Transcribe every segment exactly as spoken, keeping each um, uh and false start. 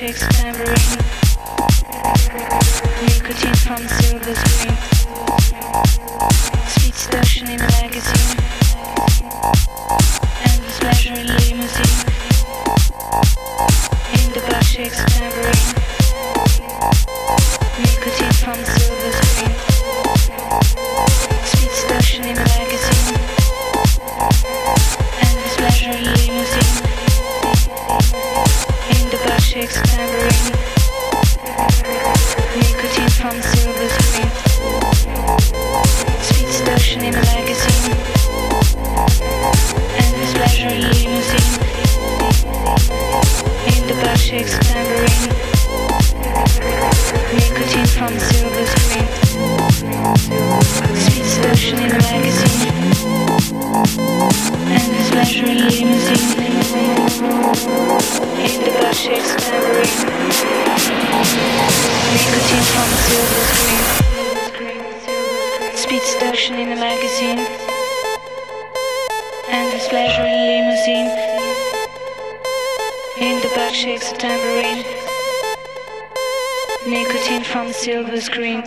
shakes tambourine. Nicotine from silver screen. Speed station in a magazine. Endless pleasure in limousine. In the back shakes tambourine. Nicotine from silver screen. Speed station in a magazine. Endless pleasure in limousine. In the back shakes tambourine. Nicotine from silver screen. Speed station in a magazine. Endless pleasure in limousine. In the back shakes tambourine. Nicotine from silver screen. Speed station in a magazine. Endless pleasure in limousine. In the back shakes tambourine. Nicotine from silver screen. Speed station in a magazine. Endless pleasure in limousine. In the back shakes a tambourine. Nicotine from silver screen.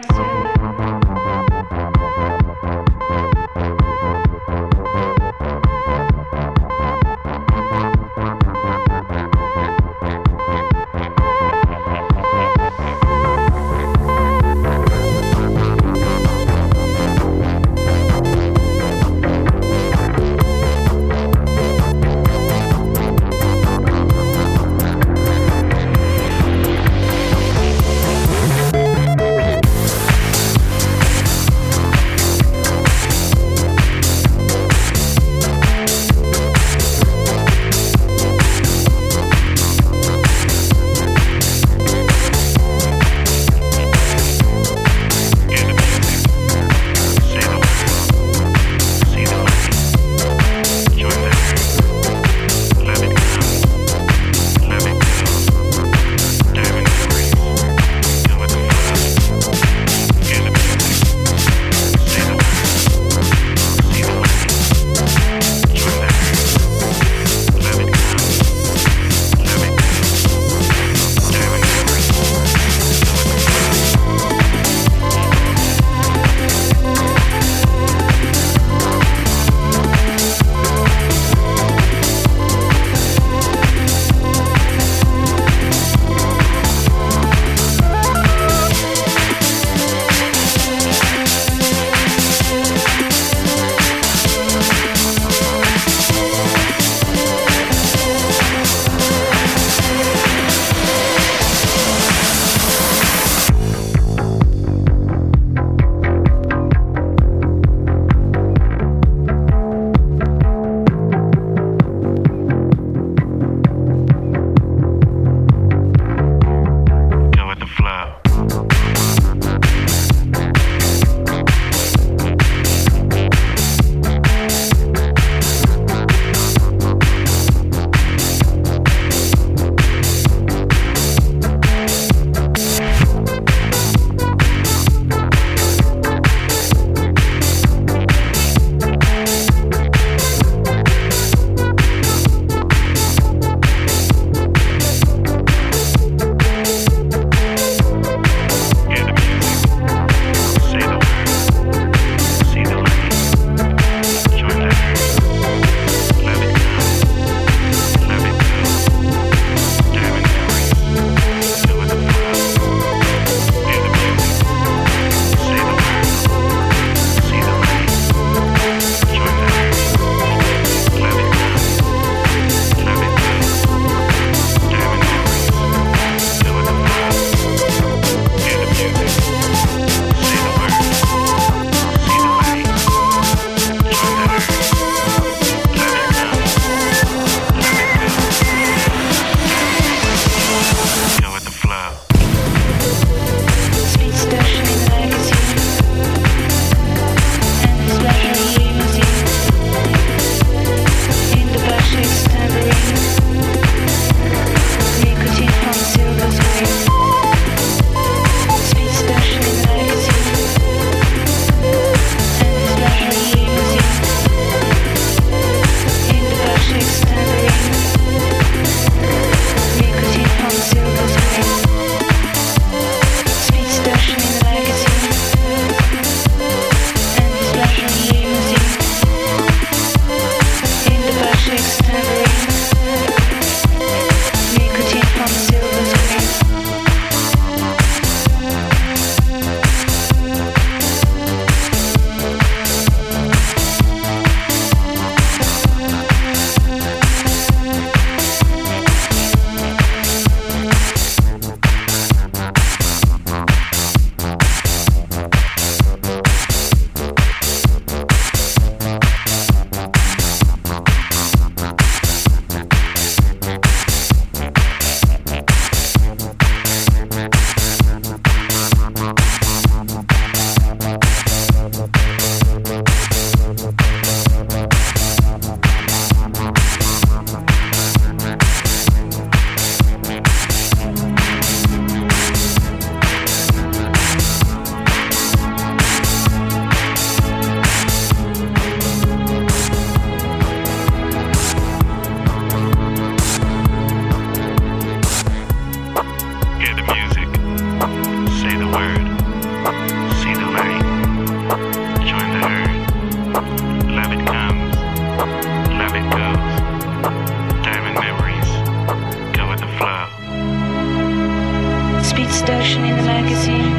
Speed station in the magazine.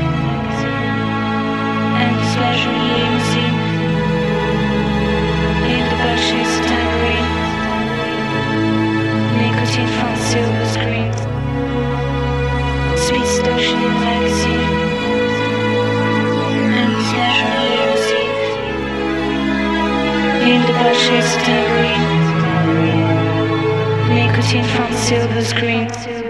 Endless leisure limousine. In the bushes, tambourine. Nicotine from silver screen. Speed station in the magazine. Endless leisure limousine. In the bushes, tambourine. Nicotine from silver screen.